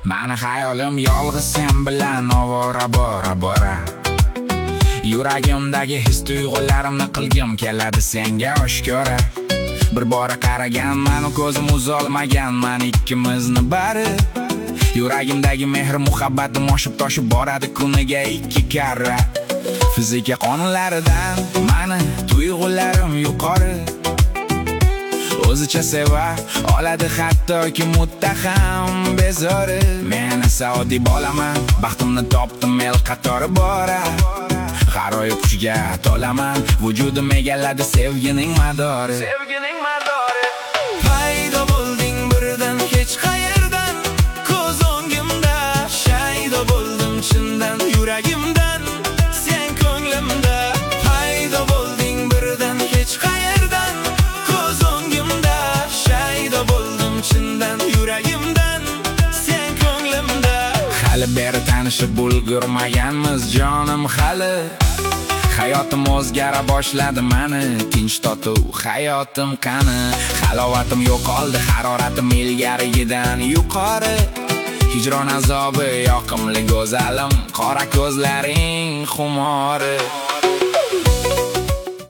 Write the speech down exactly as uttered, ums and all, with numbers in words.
Mani hayolim yolg'iz sen bilan ovora bora bora. Yuragimdagi his tuyg'ularimni qilgim keladi senga oshkora. Bir bora qaraganman, ko'zim uzolmaganman ikkimizni bari. Yuragimdagi mehr muhabbatim oshib toshib boradi kuniga ikki karra. Fizika qonunlaridan mani tuyg'ularim yuqori. O'zicha seva oladi hattoki muttaham bezori. Men saodiy bolaman, baxtimni topdim el qatori bora. G'aroyib qushga to'laman, vujudim egalladi sevgining madori. Sevgining madori. Paydo bo'lding birdan hech qayerdan, ko'z o'ngimda shaydo bo'ldim chindan yuragimdan, sen ko'nglimda. Paydo bo'lding birdan hech qayerdan, ko'z o'ngimda shaydo bo'ldim chindan yuragimdan, sen ko'nglimda. Hali beri tanishib ulgurmaganmiz jonim hali. Hayotim o'zgara boshladi mani, tinch totuv hayotim qani. Halovatim yo'qoldi, haroratim ilgarigidan yuqori. Hijron azobi yoqimli go'zalim, qora ko'zlaring xumori.